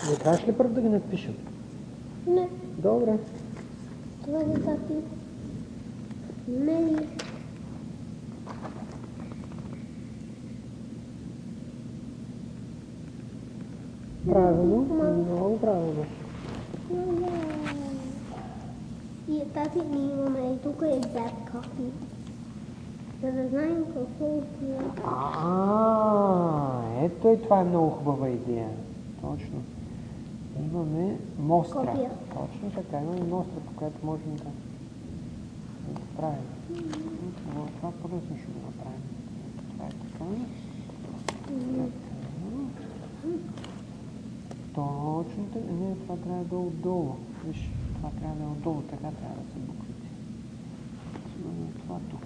Не трябваше ли първо да ги напишем? Не. Добре. Това е тати. Не. Правилно, много правилно. И тати, ние имаме и тук exact copy. За да знаем какво е. Ето и това е много хубава идея. Точно. Имаме мостра. Копия. Точно така, имаме мостра, по която можем да правим. Това по-лесно ще го направим. Това е така. Точно така. Не, това трябва да е отдолу. Виж, това трябва да е отдолу, така трябва да са буквите. Това тук.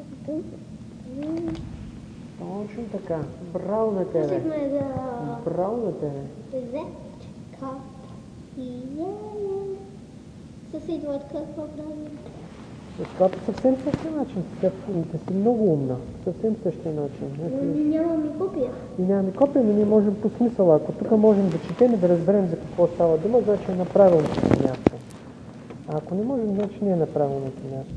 Точно така. Браво на тебе. Пусихме да... Браво на тебе. Exact copy. Съседват какво правим? Това по съвсем същия начин. Да си много умна. Съвсем същия начин. Нямаме копия. И нямаме копия, но ние можем по смисъла. Ако тук можем да четем и да разберем за какво става дума, значи е на правилното място. А ако не можем, значи не е на правилното място.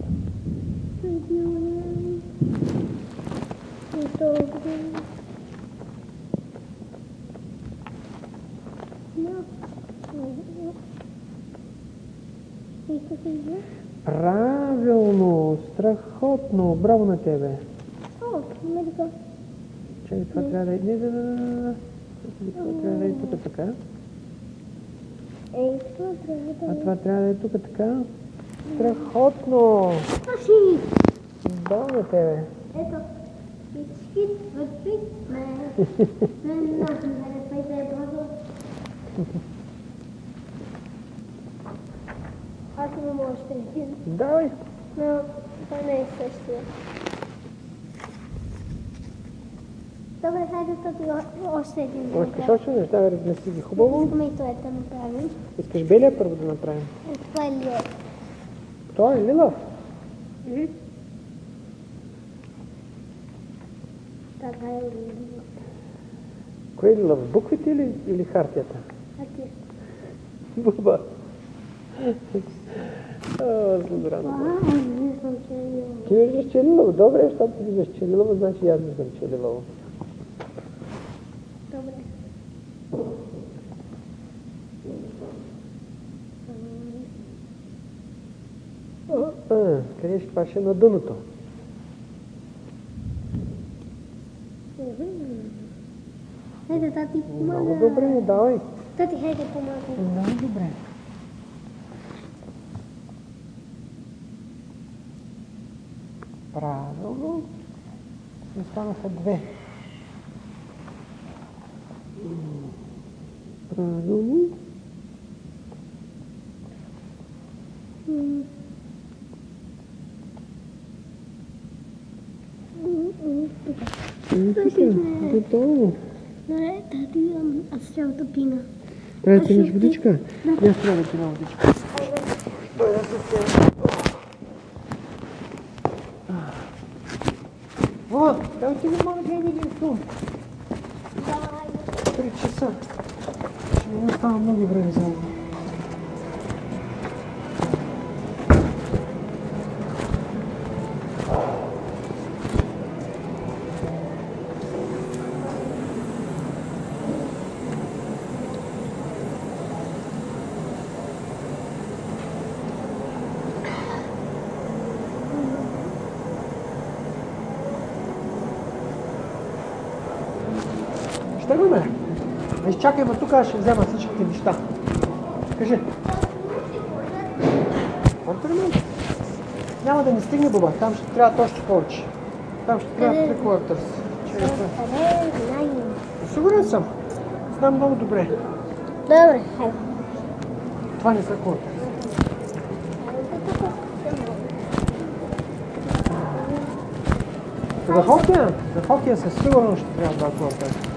Правилно! Страхотно! Браво на тебе! О, Америка. Чакай, това трябва да е... Не. Това трябва да е тук така. Това трябва да е... А това трябва да е тук така. Страхотно! Аши! Браво на тебе! Ето. It's hit the trick, man. Then nothing had a face there, brother. Аз имам още един. Давай! Но това не е същия. Добре, хайде тук още един. Искаш още неща да разнеси ги хубаво? Искаме и това да направим. Искаш белия първо да направим? Това е лиев. Това е лилав? Така е лиев. Кое е лилав? Буквите или хартията? Хартия. Буба. Злодрано. Не съм челила. Ти виждаш, че е лилаво. Добре, защото ти виждаш, че е лилаво, значи и аз виждам, че е лилаво. Добре. Къде ще паше на дъното? Хайде, тати, помага. Много добре, давай. Тати, хайде, помага. Много добре. Правилно. Останаха две. Правилно. Готово. Добре, тати, аз трябва да пина. Трябва да пинеш водичка? Да. Аз трябва да пина водичка. Той да се сте. Вот, да отидем в магазин един сум. 3 часа. Ще не остава много време за него. Ще го бе? Изчакай ме тук, аз ще взема всичките неща. Кажи. Квартирмент? Няма да ни стигне, Буба. Там ще трябва още повече. Там ще трябва 3 квартирс. Сигурен съм. Знам много добре. Добре, хайде. Това не са квартирс. За хокея със сигурност ще трябва 2 квартирс.